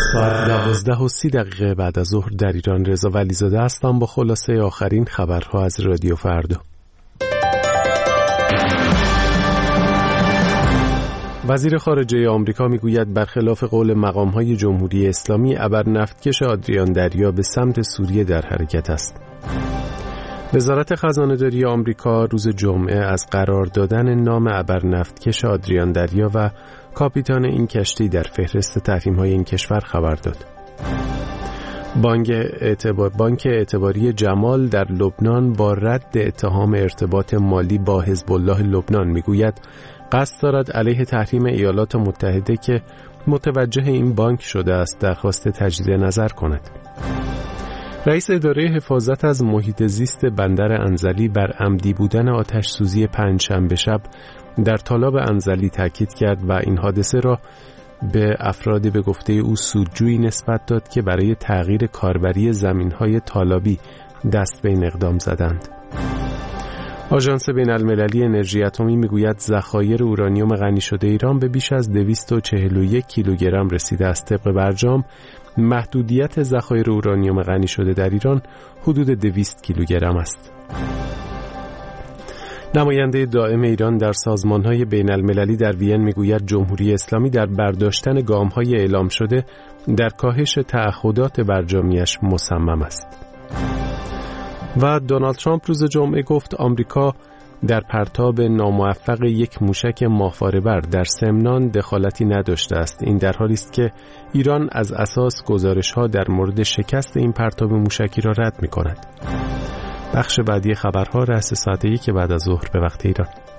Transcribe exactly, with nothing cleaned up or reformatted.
ساعت دوازده و سی دقیقه بعد از ظهر در ایران. رضا ولیزاده هستم با خلاصه آخرین خبرها از رادیو فردا. وزیر خارجه آمریکا میگوید برخلاف قول مقام‌های جمهوری اسلامی ابر نفتکش آدریان دریا به سمت سوریه در حرکت است. وزارت خزانه‌داری آمریکا روز جمعه از قرار دادن نام ابر نفتکش آدریان دریا و کاپیتان این کشتی در فهرست تحریم‌های این کشور خبر داد. بانک اعتبار بانک اعتباری جمال در لبنان با رد اتهام ارتباط مالی با حزب الله لبنان میگوید قصد دارد علیه تحریم ایالات متحده که متوجه این بانک شده است درخواست تجدید نظر کند. رئیس اداره حفاظت از محیط زیست بندر انزلی بر عمدی بودن آتش سوزی پنجشنبه شب در تالاب انزلی تاکید کرد و این حادثه را به افرادی به گفته او سودجویی نسبت داد که برای تغییر کاربری زمین‌های تالابی دست به این اقدام زدند. آژانس بین‌المللی انرژی اتمی میگوید ذخایر اورانیوم غنی شده ایران به بیش از دویست و چهل و یک کیلوگرم رسیده است. طبق برجام محدودیت ذخایر اورانیوم غنی شده در ایران حدود دویست کیلوگرم است. نماینده دائم ایران در سازمان‌های بین‌المللی در وین میگوید جمهوری اسلامی در برداشتن گام‌های اعلام شده در کاهش تعهدات برجامیش مصمم است. و دونالد ترامپ روز جمعه گفت آمریکا در پرتاب ناموفق یک موشک ماهواره‌بر در سمنان دخالتی نداشته است. این در حالی است که ایران از اساس گزارش‌ها در مورد شکست این پرتاب موشکی را رد می‌کند. بخش بعدی خبرها رأس ساعت یک بعد از ظهر به وقت ایران.